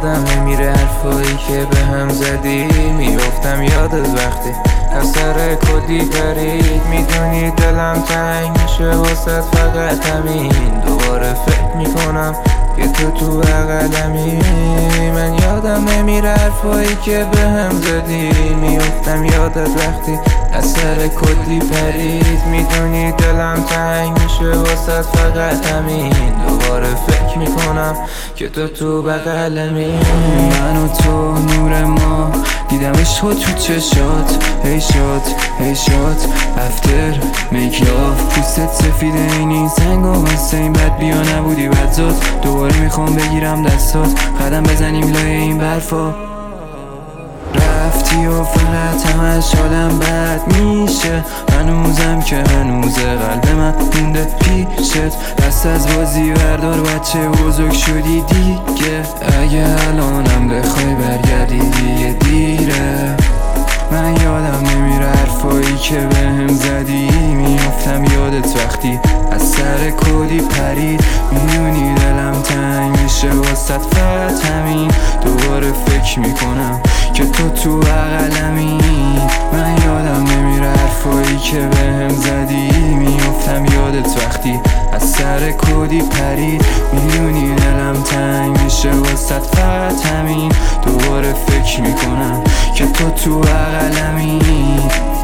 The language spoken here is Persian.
یادم نمیره حرفایی که به هم زدی، میافتم یادت وقتی از سر کدی پرید. میدونی دلم تنگ میشه واسد، فقط همین دوباره فکر میکنم که تو بغلمی. من یادم نمیره حرفایی که به هم زدی، میافتم یادت وقتی از سر کدی پرید. میدونی دلم تنگ میشه واسد، فقط همین دوباره فکر میکنم که تو بغلمی. من و تو نور ما دیدمش تو چشات، هی شات افتر میک لاف. پوستت سفیده اینی سنگ و واسه این بد بیا نبودی بد زاد. دوباره میخوام بگیرم دستات، قدم بزنیم لای این برفا. رفتی و فقط همش حالم بد میشه، هنوزم که هنوزه قلب من مونده پیشت. دست از بازی بردار بچه بزرگ شدی دیگه، اگه الانم بخوای برگردی دیگه دیره. من یادم نمیره حرفایی که به هم زدی، میافتم یادت وقتی از سر کدی پرید. میدونی دلم تنگ میشه واسد، فقط همین دوباره فکر میکنم که تو بغلمی. من یادم نمیره حرفایی که به هم زدی، میافتم یادت وقتی از سر کدی پرید. میدونی دلم تنگ میشه واسد، فقط همین دوباره فکر میکنم که تو بغلمی.